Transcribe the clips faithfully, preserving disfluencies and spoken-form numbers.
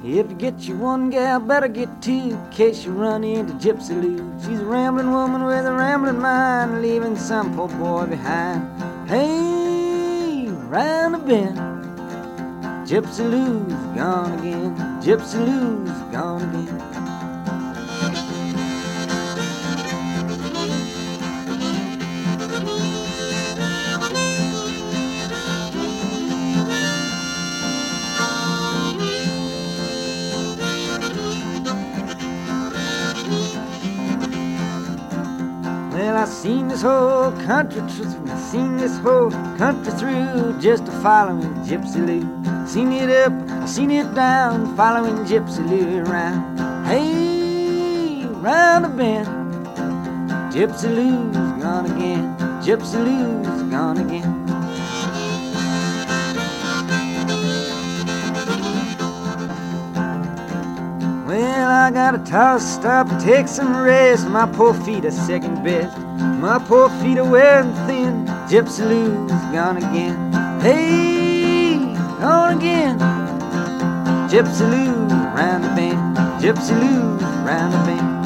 If you get you one gal, better get two, in case you run into Gypsy Lou. She's a rambling woman with a rambling mind, leaving some poor boy behind. Hey, round the bend, Gypsy Lou's gone again. Gypsy Lou's gone again. Well, I seen this whole country, I seen this whole country through, just a following Gypsy Lou. Seen it up, I seen it down, following Gypsy Lou around. Hey, round the bend, Gypsy Lou's gone again. Gypsy Lou's gone again. Well, I gotta toss, stop, and take some rest. My poor feet are second best. My poor feet are wearing thin. Gypsy Lou's gone again. Hey, gone again. Gypsy Lou's round the bend. Gypsy Lou's round the bend.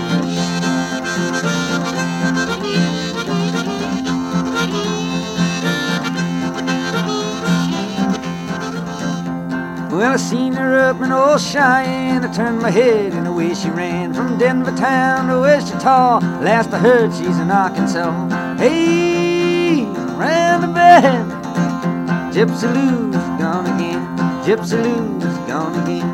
Well, I seen her up in old Cheyenne. I turned my head and away she ran. From Denver town to Wichita, last I heard she's in Arkansas. Hey, round the bend, Gypsy Lou's gone again. Gypsy Lou's gone again.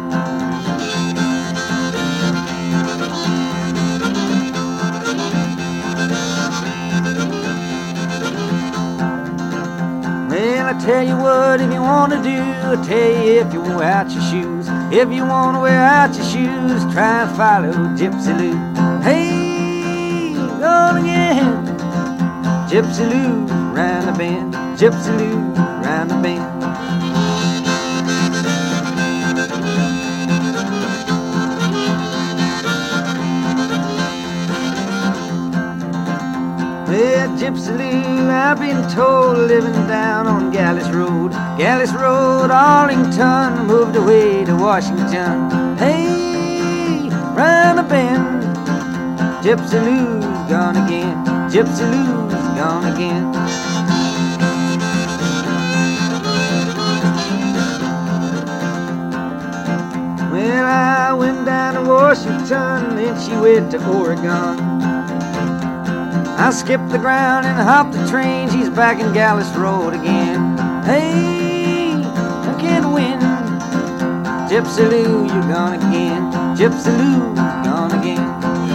Well, I tell you what, if you want to do, I tell you if you wear out your shoes. If you want to wear out your shoes, try and follow Gypsy Lou. Hey, gone again. Gypsy Lou, round the bend. Gypsy Lou, round the bend. Well, Gypsy Lou, I've been told, living down on Gallus Road. Gallus Road, Arlington, moved away to Washington. Hey, round the bend, Gypsy Lou's gone again. Gypsy Lou's gone again. Well, I went down to Washington, then she went to Oregon. I skipped the ground and hopped the train. She's back in Gallus Road again. Hey, I can't win. Gypsy Lou, you're gone again. Gypsy Lou, gone again.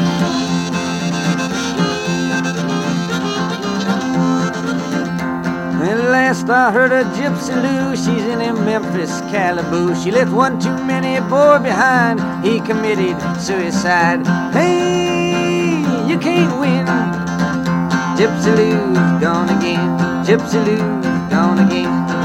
Well, last I heard of Gypsy Lou, she's in a Memphis calaboose. She left one too many boy behind. He committed suicide. Hey, you can't win. Gypsy Lou's gone again. Gypsy Lou's gone again.